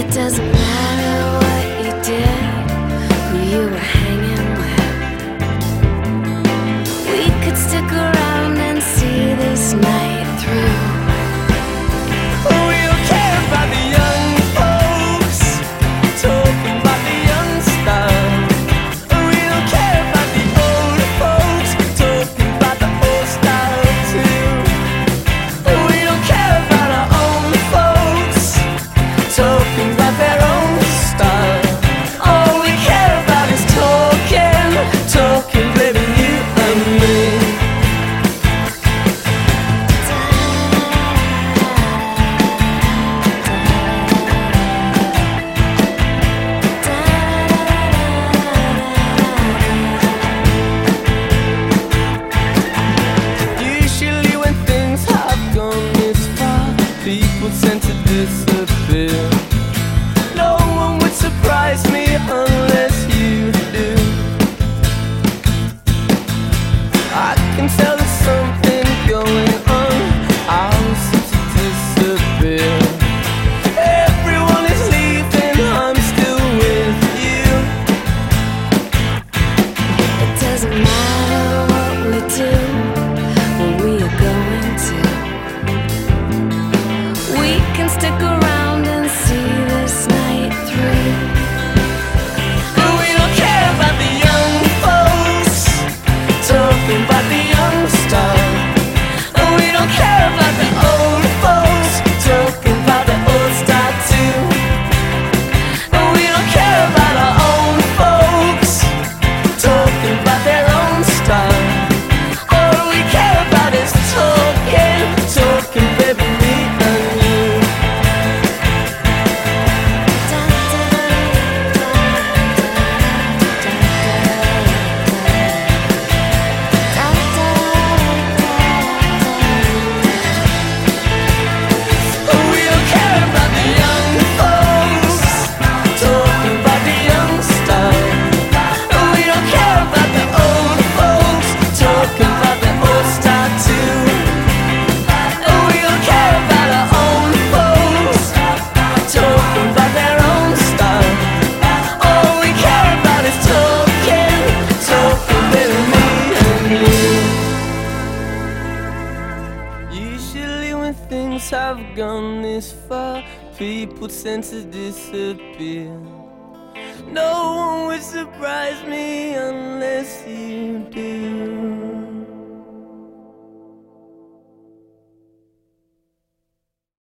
Doesn't matter what you did, who you were hanging with. We could stick around and see this night through. We don't care about the young folks talking about the young stuff. We don't care about the old folks talking about the old stuff too. We don't care about our own folks talking about their own stuff. All we care about is talking, talking, baby, you and me. Usually when things have gone this far, people tend to disappear. No one would surprise me unless you do. I can tell there's something going on. I'll seem to disappear. Everyone is leaving, I'm still with you. It doesn't matter what we do, where we are going to. We can stick around and see this night through. But we don't care about the young folks talking about the young stuff. And we don't care about the old folks talking about the old stuff too. And we don't care about our own folks talking about their own stuff. All we care about is talking, talking, baby, me and you. We don't care about the young folks talking about the young stuff. We don't care about the old folks talking about the old stuff too. We don't care about our own folks talking about their own stuff. All we care about is talking, talking, baby, me and you. Usually when things have gone this far, people tend to disappear. No one would surprise me unless you do.